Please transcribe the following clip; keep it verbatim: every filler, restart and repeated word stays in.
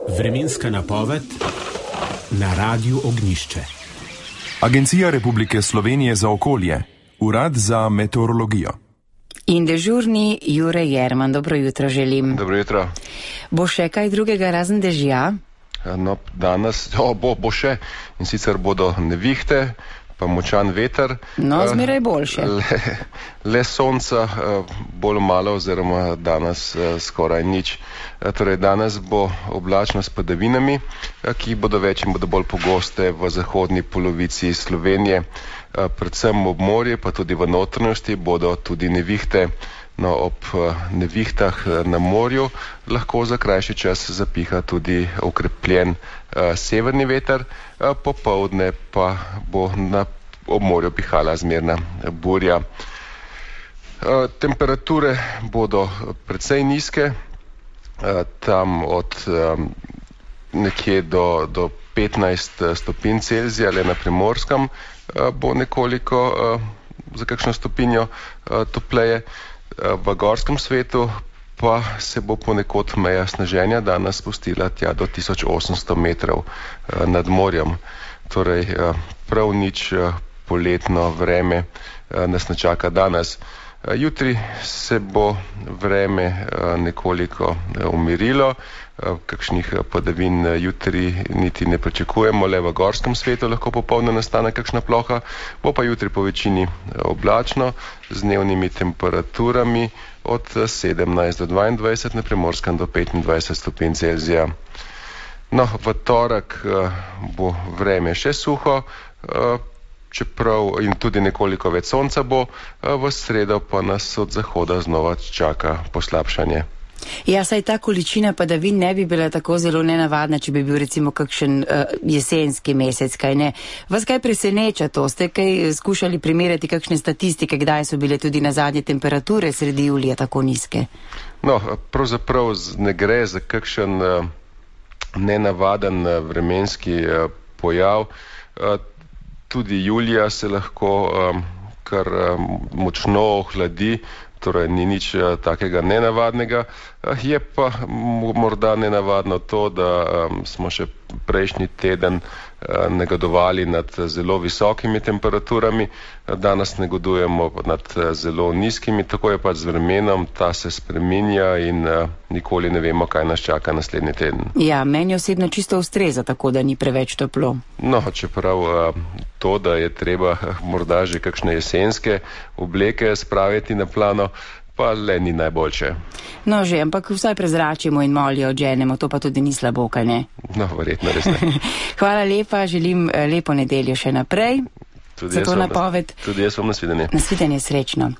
Vremenska napoved na Radiu Ognjišče. Agencija Republike Slovenije za okolje, Urad za meteorologijo. In dežurni Jure Jerman, dobro jutro želim. Dobro jutro. Bo še kaj drugega razen dežja? No, danes oh, bo, bo še, in sicer bodo nevihte, pa močan veter. No, zmeraj boljše. Le, le sonca, bolj malo oziroma danes skoraj nič. Torej, danes bo oblačno s padavinami, ki bodo več in bodo bolj pogoste v zahodni polovici Slovenije. Predvsem ob morju, pa tudi v notranjosti bodo tudi nevihte. No, ob nevihtah na morju lahko za krajši čas zapiha tudi okrepljen uh, severni veter, uh, popoldne pa bo na ob morju pihala zmerna burja. Uh, temperature bodo precej nizke, uh, tam od um, nekje do, do petnajst stopinj Celzija, le na Primorskem uh, bo nekoliko uh, za kakšno stopinjo uh, topleje. V gorskem svetu pa se bo ponekod meja sneženja danes spustila tja do tisoč osemsto metrov nad morjem. Torej, prav nič poletno vreme nas ne čaka danes. Jutri se bo vreme nekoliko umirilo, kakšnih padavin jutri niti ne pričakujemo, le v gorskem svetu lahko popoldne nastane kakšna ploha, bo pa jutri po večini oblačno z dnevnimi temperaturami od sedemnajst do dvaindvajset, na Primorskem do petindvajset stopinj Celzija. No, v torek bo vreme še suho, čeprav in tudi nekoliko več sonca bo, v sredo pa nas od zahoda znova čaka poslabšanje. Ja, saj ta količina padavin ne bi bila tako zelo nenavadna, če bi bil recimo kakšen uh, jesenski mesec, kaj ne. Vas kaj preseneča to? Ste kaj skušali primerjati kakšne statistike, kdaj so bile tudi na zadnje temperature sredi julija tako nizke? No, pravzaprav ne gre za kakšen uh, nenavaden uh, vremenski uh, pojav. Uh, Tudi julija se lahko um, kar um, močno ohladi, torej ni nič uh, takega nenavadnega. Uh, je pa morda nenavadno to, da um, smo še prejšnji teden uh, negodovali nad zelo visokimi temperaturami, danes negodujemo nad uh, zelo nizkimi, tako je pač z vremenom, ta se spreminja in uh, nikoli ne vemo, kaj nas čaka naslednji teden. Ja, meni osebno čisto ustreza, tako da ni preveč toplo. No, čeprav uh, to, da je treba uh, morda že kakšne jesenske obleke spraviti na plano, pa le ni najboljše. No že, ampak vsaj prezračimo in molje odženemo, to pa tudi ni slabo, kaj ne? No, verjetno res ne. Hvala lepa, želim lepo nedeljo še naprej. Tudi jaz, vam, tudi jaz vam nasvidenje. Nasvidenje, srečno.